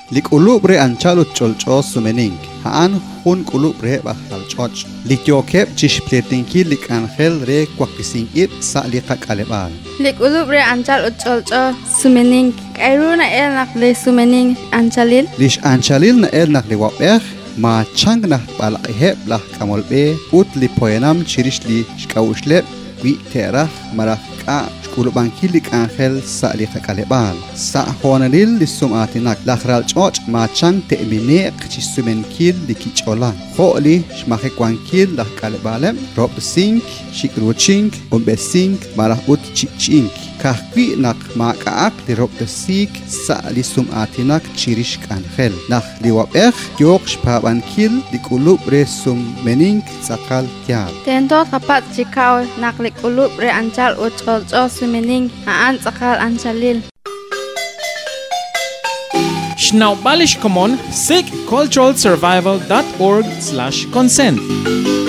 Likulub re anchalut cholcho sumening. Haan hun kulub re bahal choch. Likyokep chishpletinki lik angel re kwakising ip sa likak alebal. Likulub re anchalut cholcho sumening. Kairu na el nak le sumening anchalil. Lish anchalil na el nak liwapeh. Ma chang na balakihep lah kamolbe. Ut li poenam chirish li shkawushlep. Wi terah marah ka. Kulubang kilik angel sa likak alebal. Sa honalil li sumatinak. Lakral choch ma chang te'minek chisumen kil likichola. Kholi shmakekwang kil lah kalebalem. Rob sink, shikruchink, umbesink, marah ut chichink. Kahwi nak makaak li rob sik sa li sumatinak chirish angel. Nak liwapeh yok shpaban kil li kulub re sumening sakal tial. Tento kapat chikaw nak likulub re anchal ucholcho sumening haan sakal anchalil. Schnaubalisch Common, SIG culturalsurvival.org/consent.